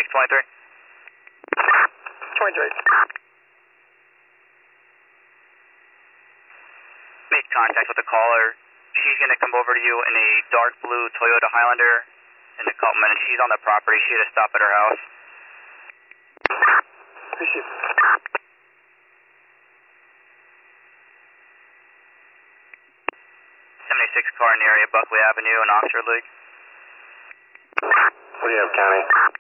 7623. 23. Made contact with the caller. She's going to come over to you in a dark blue Toyota Highlander in a couple minutes. She's on the property. She had to stop at her house. Receive. 76 car in the area, Buckley Avenue and Oxford Lake. What do you have, County?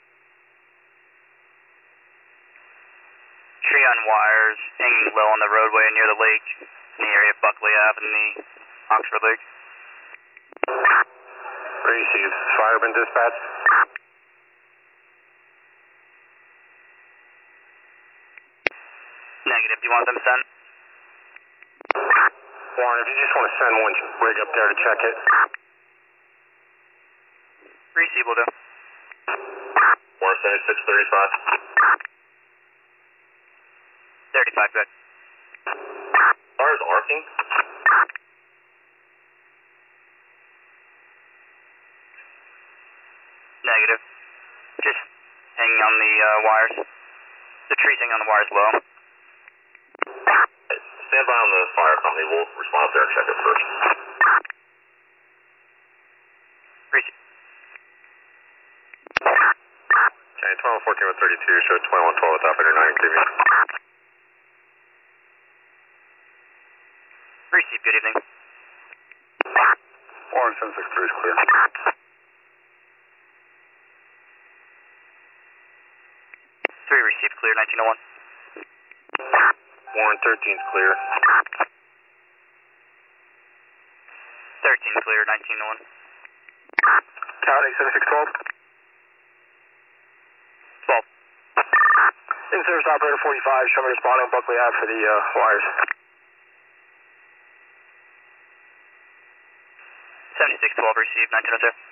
Tree on wires, hanging low on the roadway near the lake in the area of Buckley Ave and the Oxford Lake. Receive. Fire been dispatched? Negative. Do you want them sent? Warren, if you just want to send one rig up there to check it. Receive will do. Warren, 7635. 35, good. Fire's arcing? Negative. Just hanging on the wires. The tree's hanging on the wires low. Stand by on the fire company. We'll respond up there and check it first. Receive. Okay, 12-14-32, show 21-12 with operator 9 TV. Receive, good evening. Warren 763 is clear. 3 received, clear, 1901. Warren 13 is clear. 13 clear, 1901. County 7612. 12. In-service operator 45, show me responding on Buckley Ave for the wires. 7612 received, 1902.